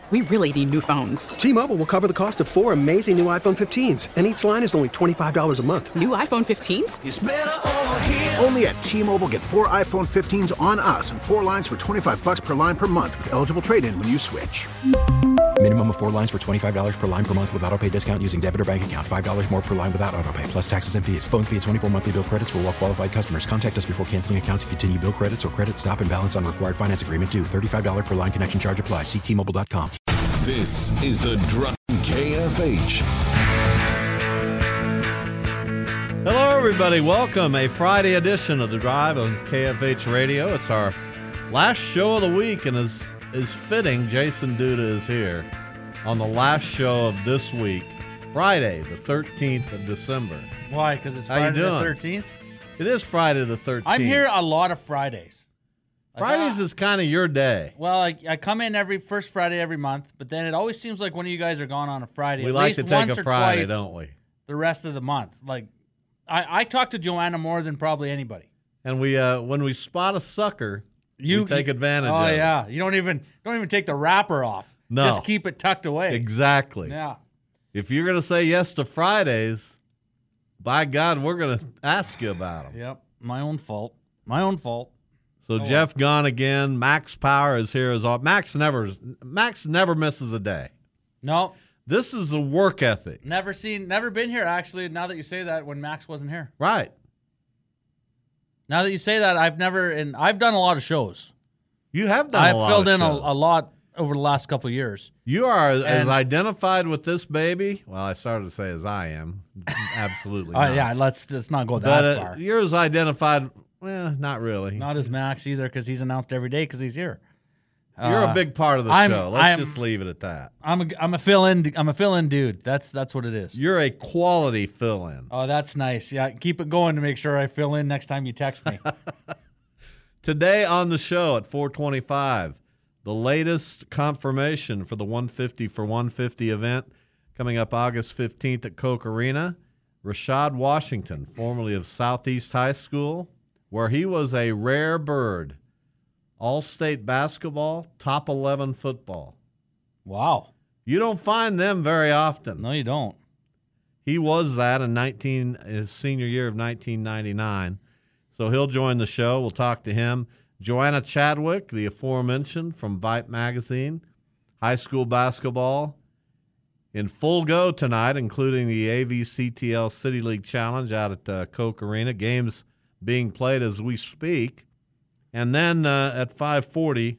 We really need new phones. T-Mobile will cover the cost of 4 amazing new iPhone 15s, and each line is only $25 a month. New iPhone 15s? It's better over here. Only at T-Mobile, get 4 iPhone 15s on us and 4 lines for $25 per line per month with eligible trade-in when you switch. Minimum of 4 lines for $25 per line per month with autopay discount using debit or bank account. $5 more per line without autopay, plus taxes and fees. Phone fee at 24 monthly bill credits for well-qualified customers. Contact us before canceling account to continue bill credits or credit stop and balance on required finance agreement due. $35 per line connection charge applies. See T-Mobile.com. This is the Drive KFH. Hello, everybody. Welcome. A Friday edition of The Drive on KFH Radio. It's our last show of the week, and is fitting. Jason Duda is here on the last show of this week, Friday, the 13th of December. Why? Because it's Friday the 13th? It is Friday the 13th. I'm here a lot of Fridays. Fridays is kind of your day. Well, I come in every first Friday every month, but then it always seems like one of you guys are gone on a Friday. We at like least to take once a or Friday, twice don't we? The rest of the month. Like, I talk to Joanna more than probably anybody. And we when we spot a sucker, we take advantage of it. Oh, yeah. You don't even take the wrapper off. No. Just keep it tucked away. Exactly. Yeah. If you're going to say yes to Fridays, by God, we're going to ask you about them. Yep. My own fault. My own fault. So Jeff gone again. Max Power is here as all. Max never misses a day. No. This is a work ethic. Never been here, actually, now that you say that, when Max wasn't here. Right. Now that you say that, I've done a lot of shows. You have done a lot I've filled of in shows. a lot over the last couple of years. You are as identified with this baby. Well, I started to say as I am. Absolutely not. Yeah, let's not go that far. You're as identified, well, not really. Not as Max either, because he's announced every day because he's here. You're a big part of the show. Let's just leave it at that. I'm a fill-in dude. That's what it is. You're a quality fill-in. Oh, that's nice. Yeah, keep it going to make sure I fill in next time you text me. Today on the show at 4:25, the latest confirmation for the 150 for 150 event coming up August 15th at Koch Arena. Rashad Washington, formerly of Southeast High School, where he was a rare bird. All-state basketball, top 11 football. Wow. You don't find them very often. No, you don't. He was that in his senior year of 1999. So he'll join the show. We'll talk to him. Joanna Chadwick, the aforementioned from Vipe Magazine. High school basketball in full go tonight, including the AVCTL City League Challenge out at Koch Arena. Games being played as we speak. And then at 5:40,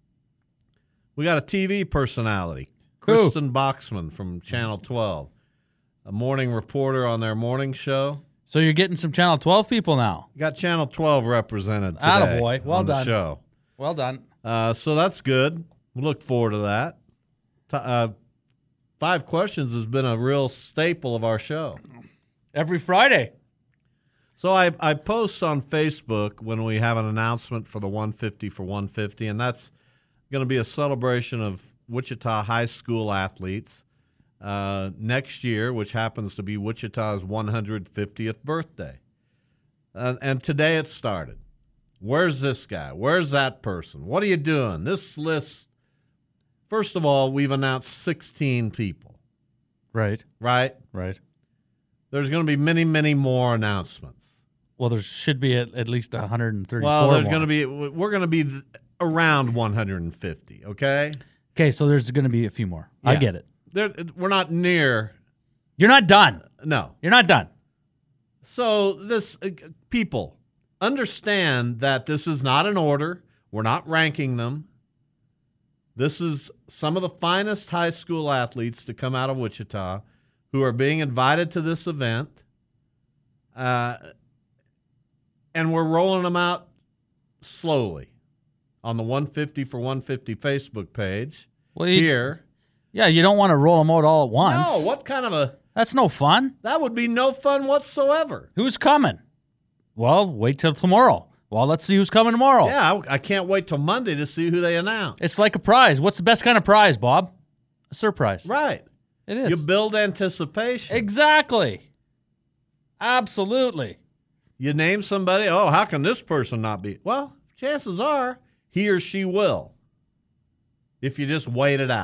we got a TV personality, Kristen Boxman from Channel 12, a morning reporter on their morning show. So you're getting some Channel 12 people now. Got Channel 12 represented today Attaboy. Well on done. the show. Well done. So that's good. We look forward to that. 5 Questions has been a real staple of our show. Every Friday. So I post on Facebook when we have an announcement for the 150 for 150, and that's going to be a celebration of Wichita high school athletes next year, which happens to be Wichita's 150th birthday. And today it started. Where's this guy? Where's that person? What are you doing? This list, first of all, we've announced 16 people. Right. Right? Right. There's going to be many, many more announcements. Well, there should be at least 134 Well, there's more. going to be. We're going to be around 150. Okay. Okay, so there's going to be a few more. Yeah. I get it. We're not near. You're not done. No, you're not done. So this people understand that this is not an order. We're not ranking them. This is some of the finest high school athletes to come out of Wichita who are being invited to this event. And we're rolling them out slowly on the 150 for 150 Facebook page. Well, here. Yeah, you don't want to roll them out all at once. No, what kind of a... That's no fun. That would be no fun whatsoever. Who's coming? Well, wait till tomorrow. Well, let's see who's coming tomorrow. Yeah, I can't wait till Monday to see who they announce. It's like a prize. What's the best kind of prize, Bob? A surprise. Right. It is. You build anticipation. Exactly. Absolutely. You name somebody, oh, how can this person not be? Well, chances are he or she will if you just wait it out.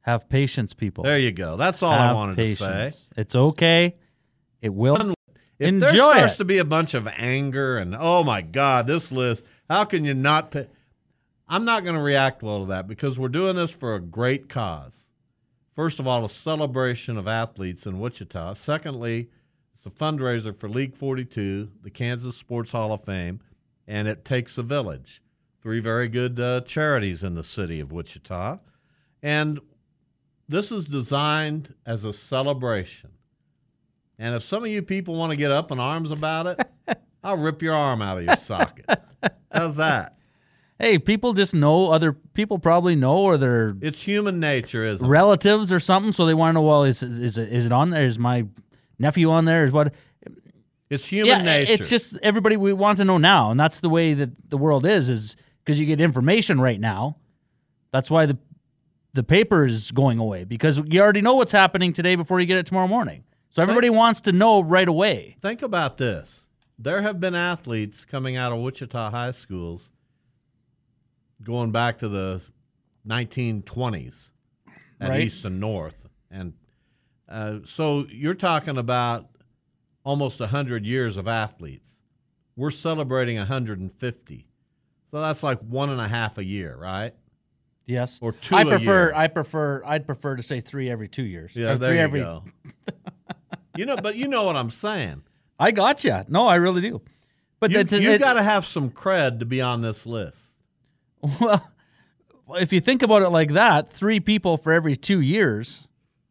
Have patience, people. There you go. That's all I Have wanted patience. to say. It's okay. It will. If Enjoy there starts it. to be a bunch of anger and, oh, my God, this list, how can you not pay? I'm not going to react well to that because we're doing this for a great cause. First of all, a celebration of athletes in Wichita. Secondly, it's a fundraiser for League 42, the Kansas Sports Hall of Fame, and it takes a village. 3 very good charities in the city of Wichita. And this is designed as a celebration. And if some of you people want to get up in arms about it, I'll rip your arm out of your socket. How's that? Hey, people just know, other people probably know, or they're It's human nature, isn't it? relatives or something, so they want to know, well, is it on there? Is my nephew on there? Is what? It's human nature. It's just everybody we want to know now, and that's the way that the world is because you get information right now. That's why the paper is going away, because you already know what's happening today before you get it tomorrow morning. So everybody wants to know right away. Think about this. There have been athletes coming out of Wichita high schools going back to the 1920s at Right. East and North. And so you're talking about almost 100 years of athletes. We're celebrating 150. So that's like 1.5 a year, right? Yes, Or 2 a year. I'd prefer to say 3 every 2 years. Yeah, Or there 3 you every. go. But you know what I'm saying. I got you. No, I really do. But You got to have some cred to be on this list. Well, if you think about it like that, 3 people for every 2 years,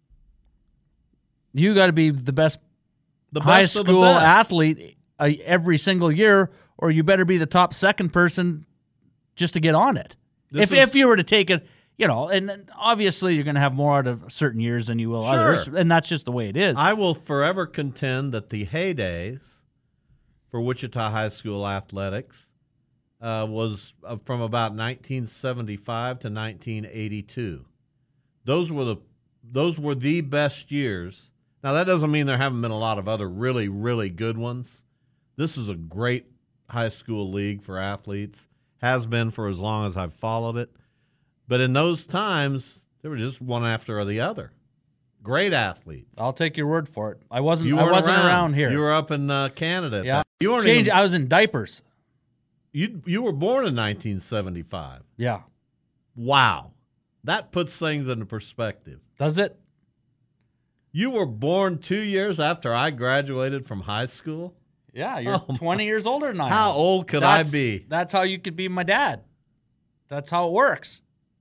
you got to be the best The high best of the school best. athlete every single year, or you better be the top second person just to get on it. If you were to take it, and obviously you're going to have more out of certain years than you will others, and that's just the way it is. I will forever contend that the heydays for Wichita High School athletics was from about 1975 to 1982. Those were the best years. Now that doesn't mean there haven't been a lot of other really, really good ones. This is a great high school league for athletes. Has been for as long as I've followed it. But in those times, they were just one after the other. Great athletes. I'll take your word for it. I wasn't weren't around here. You were up in Canada. Yeah. You weren't Change. I was in diapers. You were born in 1975. Yeah. Wow. That puts things into perspective. Does it? You were born 2 years after I graduated from high school? Yeah, you're 20 years older than I am. How old could I be? That's how you could be my dad. That's how it works.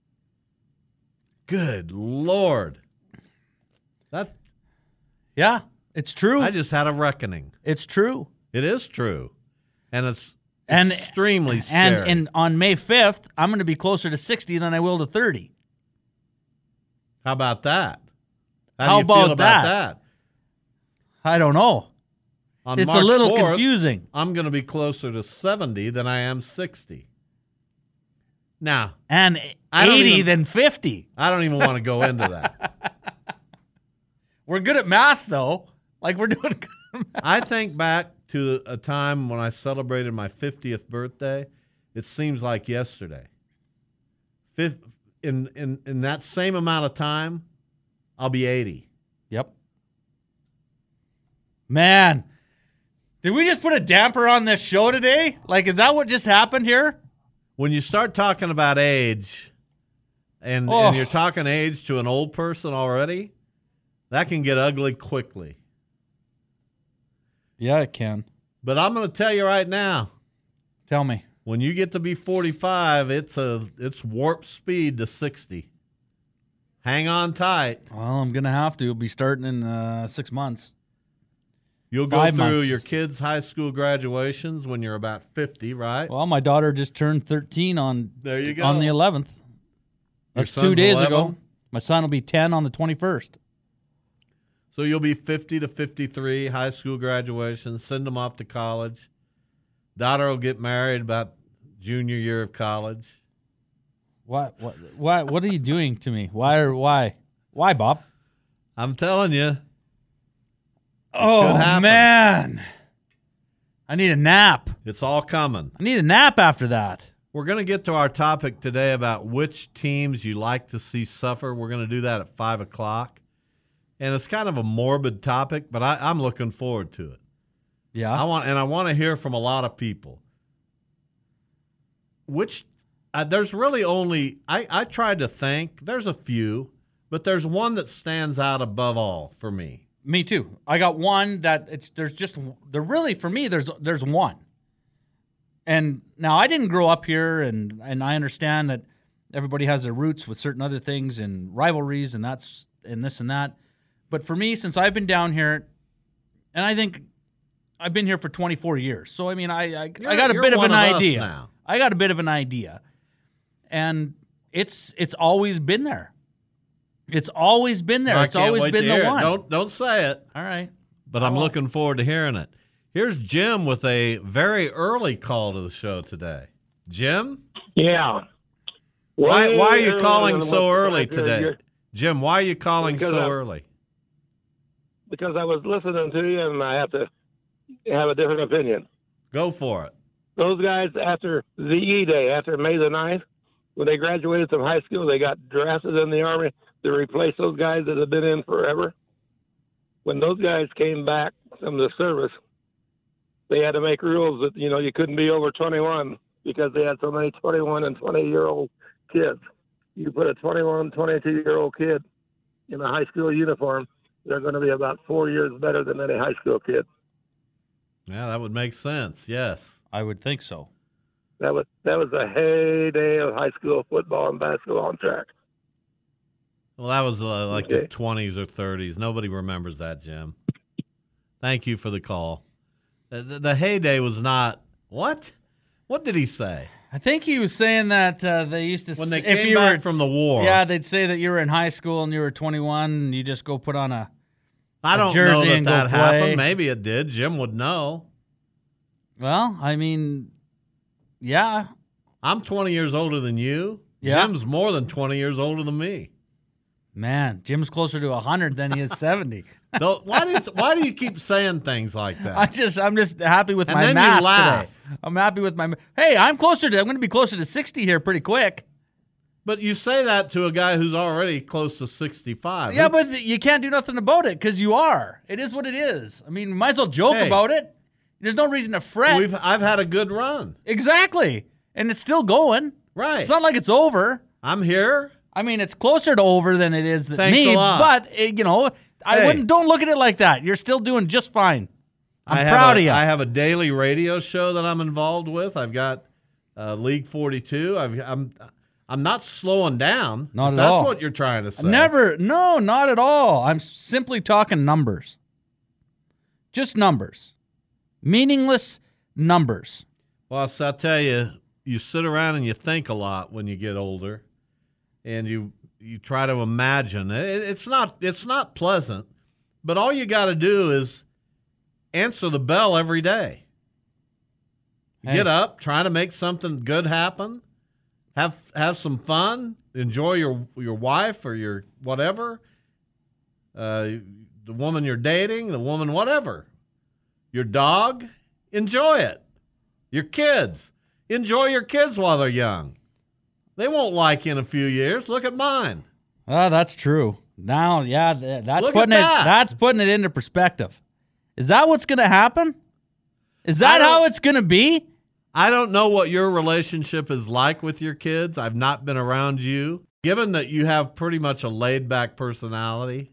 Good Lord. Yeah, it's true. I just had a reckoning. It's true. It is true. And it's And extremely scary. And on May 5th, I'm going to be closer to 60 than I will to 30. How about that? How do you about feel about that? that? I don't know. On It's March a little 4th, confusing. I'm going to be closer to 70 than I am 60. Now, And I don't 80 even- than 50. I don't even want to go into that. We're good at math, though. Like, we're doing good at math. I think back to a time when I celebrated my 50th birthday. It seems like yesterday. In that same amount of time, I'll be 80. Yep. Man, did we just put a damper on this show today? Like, is that what just happened here? When you start talking about age, and you're talking age to an old person already, that can get ugly quickly. Yeah, it can. But I'm going to tell you right now, Tell me. when you get to be 45, it's warp speed to 60. Hang on tight. Well, I'm going to have to. It'll be starting in 6 months. You'll go 5 through months. your kids' high school graduations when you're about 50, right? Well, my daughter just turned 13 There you go. on the 11th. Your That's 2 son's days 11? ago. My son will be 10 on the 21st. So you'll be 50 to 53, high school graduation, send them off to college. Daughter will get married about junior year of college. What are you doing to me? Why, Bob? I'm telling you. Oh, happen. man. I need a nap. It's all coming. I need a nap after that. We're going to get to our topic today about which teams you like to see suffer. We're going to do that at 5 o'clock. And it's kind of a morbid topic, but I'm looking forward to it. Yeah. I want to hear from a lot of people. There's really only, I tried to think, there's a few, but there's one that stands out above all for me. Me too. I got one that for me, there's one. And now I didn't grow up here, and I understand that everybody has their roots with certain other things and rivalries and this and that. But for me, since I've been down here, and I think I've been here for 24 years, so I mean, I got a bit of an idea. Now. I got a bit of an idea, and it's always been there. It's always been there. It's always been the one. Don't say it. All right, but I'm looking forward to hearing it. Here's Jim with a very early call to the show today. Jim? Yeah. Why are you calling so early today? Jim, why are you calling so early? Because I was listening to you, and I have to have a different opinion. Go for it. Those guys, after VE Day, after May the 9th, when they graduated from high school, they got drafted in the Army to replace those guys that have been in forever. When those guys came back from the service, they had to make rules that, you couldn't be over 21 because they had so many 21 and 20-year-old kids. You put a 21, 22-year-old kid in a high school uniform, they're going to be about 4 years better than any high school kid. Yeah, that would make sense, yes. I would think so. That was the heyday of high school football and basketball on track. Well, that was like the 20s or 30s. Nobody remembers that, Jim. Thank you for the call. The heyday was not what? What did he say? I think he was saying that they used to when they came back from the war. Yeah, they'd say that you were in high school and you were 21 and you just go put on a know jersey that and that go happened. play. Maybe it did. Jim would know. Well, I mean, yeah. I'm 20 years older than you. Yeah. Jim's more than 20 years older than me. Man, Jim's closer to 100 than he is 70. Why do you keep saying things like that? I'm just happy with And my then math you laugh. today. I'm happy with my. Hey, I'm going to be closer to 60 here pretty quick. But you say that to a guy who's already close to 65. Yeah, but you can't do nothing about it because you are. It is what it is. I mean, might as well joke about it. There's no reason to fret. I've had a good run. Exactly, and it's still going. Right. It's not like it's over. I'm here. I mean, it's closer to over than it is Thanks me. a lot. But don't look at it like that. You're still doing just fine. I'm proud of you. I have a daily radio show that I'm involved with. I've got League 42. I'm not slowing down. Not at all. That's what you're trying to say. No, not at all. I'm simply talking numbers. Just numbers. Meaningless numbers. Well, so I'll tell you, you sit around and you think a lot when you get older, and you try to imagine. It's not pleasant, but all you got to do is answer the bell every day. Hey. Get up, try to make something good happen. Have some fun. Enjoy your wife or your whatever. The woman you're dating, the woman whatever. Your dog, enjoy it. Your kids, enjoy your kids while they're young. They won't like you in a few years. Look at mine. Oh, that's true. Now, yeah, that's Look putting at that. That's putting it into perspective. Is that what's going to happen? Is that how it's going to be? I don't know what your relationship is like with your kids. I've not been around you. Given that you have pretty much a laid-back personality,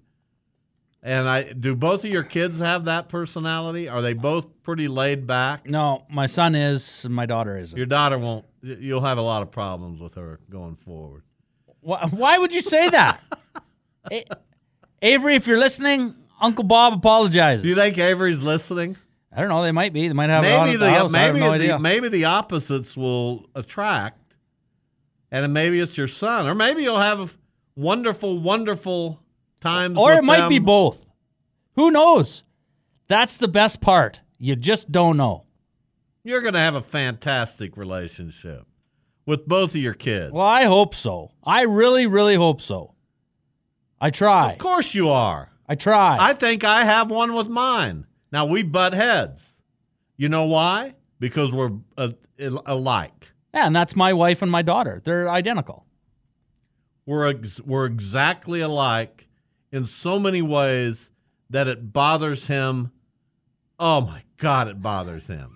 and do both of your kids have that personality? Are they both pretty laid back? No, my son is, and my daughter isn't. Your daughter won't. You'll have a lot of problems with her going forward. Why would you say that? Avery, if you're listening, Uncle Bob apologizes. Do you think Avery's listening? I don't know. They might be. They might have it on at the house. I have no idea. Maybe the opposites will attract, and then maybe it's your son, or maybe you'll have wonderful, wonderful times. Or with it might them. be both. Who knows? That's the best part. You just don't know. You're going to have a fantastic relationship with both of your kids. Well, I hope so. I really, really hope so. I try. Of course you are. I try. I think I have one with mine. Now, we butt heads. You know why? Because we're alike. Yeah, and that's my wife and my daughter. They're identical. We're exactly alike in so many ways that it bothers him. Oh, my God, it bothers him.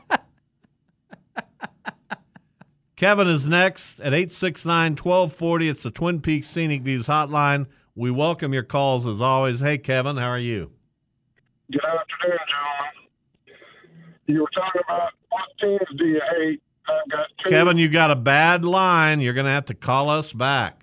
Kevin is next at 869-1240. It's the Twin Peaks Scenic Views hotline. We welcome your calls as always. Hey, Kevin, how are you? Good afternoon, gentlemen. You were talking about what teams do you hate? I've got two. Kevin, you got a bad line. You're going to have to call us back.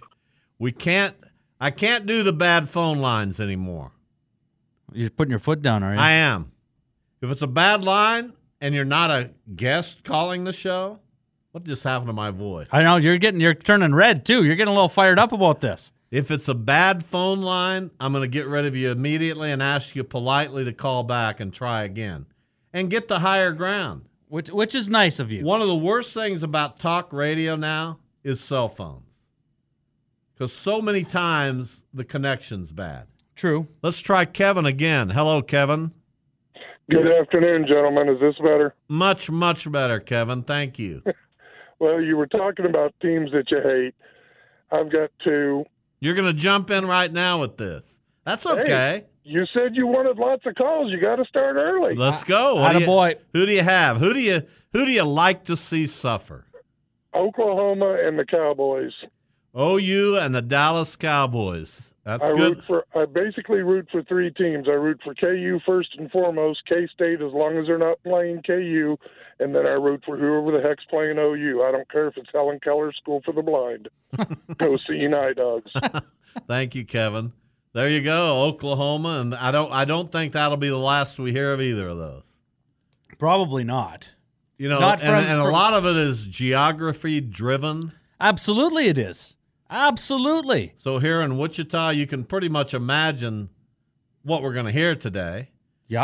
I can't do the bad phone lines anymore. You're putting your foot down, are you? I am. If it's a bad line and you're not a guest calling the show, what just happened to my voice? I know you're turning red too. You're getting a little fired up about this. If it's a bad phone line, I'm going to get rid of you immediately and ask you politely to call back and try again and get to higher ground. Which is nice of you. One of the worst things about talk radio now is cell phones. Because so many times the connection's bad. True. Let's try Kevin again. Hello, Kevin. Good afternoon, gentlemen. Is this better? Much, much better, Kevin. Thank you. Well, you were talking about teams that you hate. I've got two. You're going to jump in right now with this. That's okay. Hey, you said you wanted lots of calls. You got to start early. Let's go. Attaboy. Who do you have? Who do you like to see suffer? Oklahoma and the Cowboys. OU and the Dallas Cowboys. That's good. I basically root for three teams. I root for KU first and foremost, K-State as long as they're not playing KU, and then I root for whoever the heck's playing OU. I don't care if it's Helen Keller School for the Blind. Go Seeing-Eye Dogs. Thank you, Kevin. There you go, Oklahoma, and I don't think that'll be the last we hear of either of those. Probably not. You know, Not and a lot of it is geography driven. Absolutely, it is. Absolutely. So here in Wichita, you can pretty much imagine what we're going to hear today. Yeah.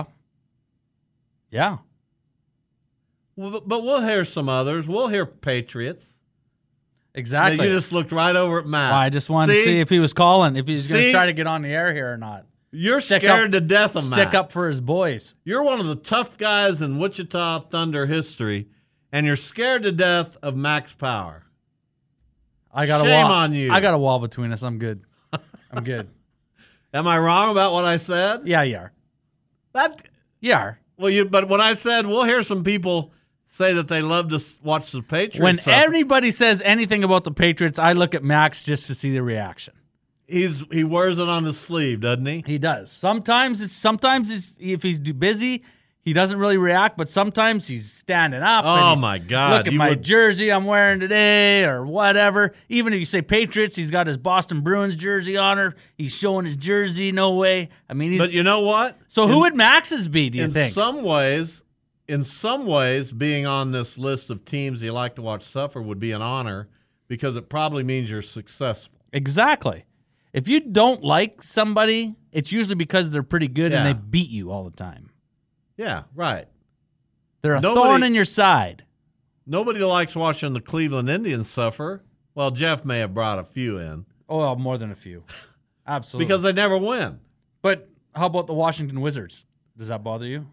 Yeah. But we'll hear some others. We'll hear Patriots. Exactly. Now, you just looked right over at Matt. Well, I just wanted to see if he was calling, if he's going to try to get on the air here or not. You're scared to death of Matt. Stick up for his boys. You're one of the tough guys in Wichita Thunder history, and you're scared to death of Max Power. Shame on you. I got a wall between us. I'm good. I'm good. Am I wrong about what I said? Yeah, you are. You are. Well, but when I said we'll hear some people say that they love to watch the Patriots. When anybody says anything about the Patriots, I look at Max just to see the reaction. He wears it on his sleeve, doesn't he? He does. Sometimes if he's busy, he doesn't really react, but sometimes he's standing up. Oh, my God. Look at my jersey I'm wearing today or whatever. Even if you say Patriots, he's got his Boston Bruins jersey on her. He's showing his jersey, no way. I mean, but you know what? So who would Max's be, do you think? In some ways, being on this list of teams you like to watch suffer would be an honor because it probably means you're successful. Exactly. If you don't like somebody, it's usually because they're pretty good and they beat you all the time. Yeah, right. They're a thorn in your side. Nobody likes watching the Cleveland Indians suffer. Well, Jeff may have brought a few in. Oh, more than a few. Absolutely. Because they never win. But how about the Washington Wizards? Does that bother you?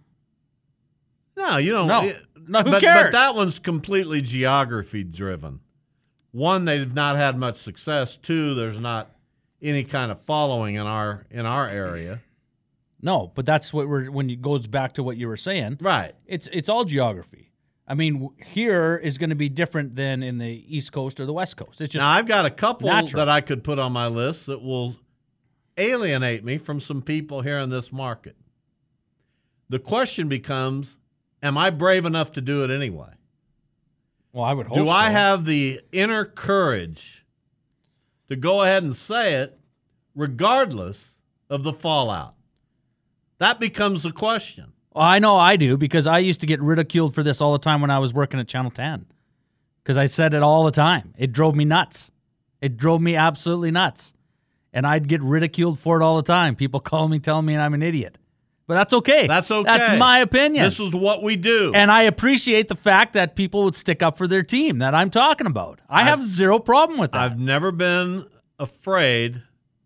No, you don't. No, who cares? But that one's completely geography driven. One, they've not had much success. Two, there's not any kind of following in our area. No, but that's when it goes back to what you were saying. Right. It's all geography. I mean, here is going to be different than in the East Coast or the West Coast. It's just now, I've got a couple natural. that I could put on my list that will alienate me from some people here in this market. The question becomes, am I brave enough to do it anyway? Well, I would hope so. Do I have the inner courage to go ahead and say it regardless of the fallout? That becomes the question. Well, I know I do because I used to get ridiculed for this all the time when I was working at Channel 10 because I said it all the time. It drove me nuts. It drove me absolutely nuts. And I'd get ridiculed for it all the time. People call me, telling me I'm an idiot. But that's okay. That's okay. That's my opinion. This is what we do. And I appreciate the fact that people would stick up for their team that I'm talking about. I have zero problem with that. I've never been afraid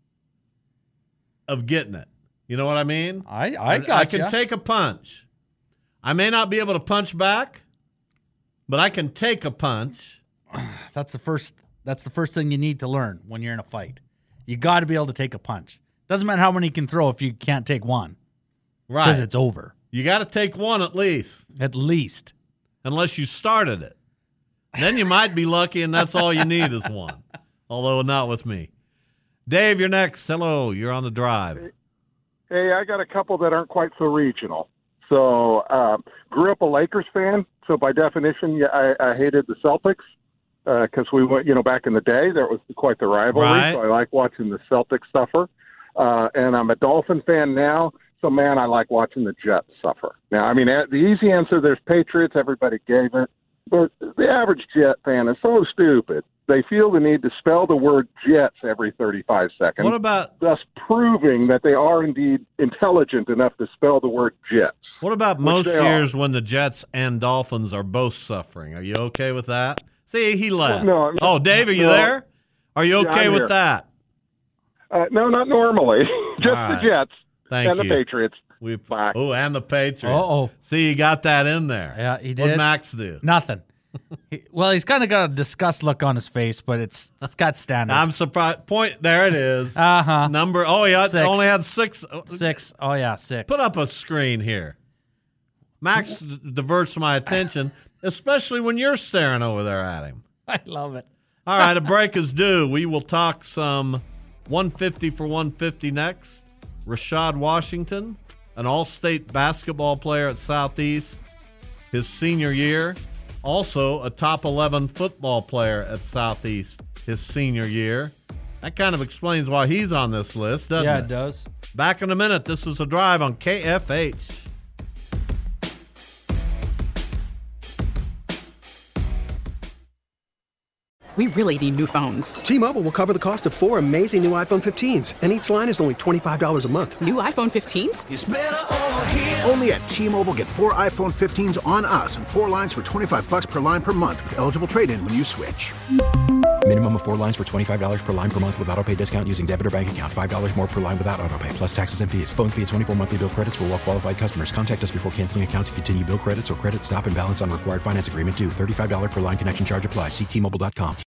of getting it. You know what I mean? I can take a punch. I may not be able to punch back, But I can take a punch. That's the first thing you need to learn when you're in a fight. You got to be able to take a punch. Doesn't matter how many you can throw if you can't take one. Right. Because it's over. You got to take one at least. At least. Unless you started it. Then you might be lucky, and that's all you need is one. Although not with me. Dave, you're next. Hello, you're on the drive. Hey, I got a couple that aren't quite so regional. So, grew up a Lakers fan, so by definition, I hated the Celtics because we went, back in the day, there was quite the rivalry. Right. So I like watching the Celtics suffer. And I'm a Dolphin fan now, so man, I like watching the Jets suffer. Now, I mean, the easy answer, there's Patriots, everybody gave it, but the average Jet fan is so stupid. They feel the need to spell the word Jets every 35 seconds. What about thus proving that they are indeed intelligent enough to spell the word Jets? What about most years when the Jets and Dolphins are both suffering? Are you okay with that? See, he left. No, oh, Dave, are you there? Are you okay with that? No, not normally. Just right. the Jets Thank and you. the Patriots. Oh, and the Patriots. Uh-oh. See, you got that in there. Yeah, he did. What'd Max do? Nothing. He's kind of got a disgust look on his face, but it's got standard. I'm surprised. There it is. Uh-huh. Number. Oh, he only had 6. 6. Oh, yeah, 6. Put up a screen here. Max diverts my attention, especially when you're staring over there at him. I love it. All right, a break is due. We will talk some 150 for 150 next. Rashad Washington, an all-state basketball player at Southeast, his senior year. Also, a top 11 football player at Southeast his senior year. That kind of explains why he's on this list, doesn't it? Yeah, it does. Back in a minute. This is A Drive on KFH. We really need new phones. T-Mobile will cover the cost of 4 amazing new iPhone 15s, and each line is only $25 a month. New iPhone 15s? It's better over here. Only at T-Mobile, get 4 iPhone 15s on us and 4 lines for $25 per line per month with eligible trade-in when you switch. Minimum of 4 lines for $25 per line per month with autopay discount using debit or bank account. $5 more per line without autopay, plus taxes and fees. Phone fee at 24 monthly bill credits for well-qualified customers. Contact us before canceling account to continue bill credits or credit stop and balance on required finance agreement due. $35 per line connection charge applies. See T-Mobile.com.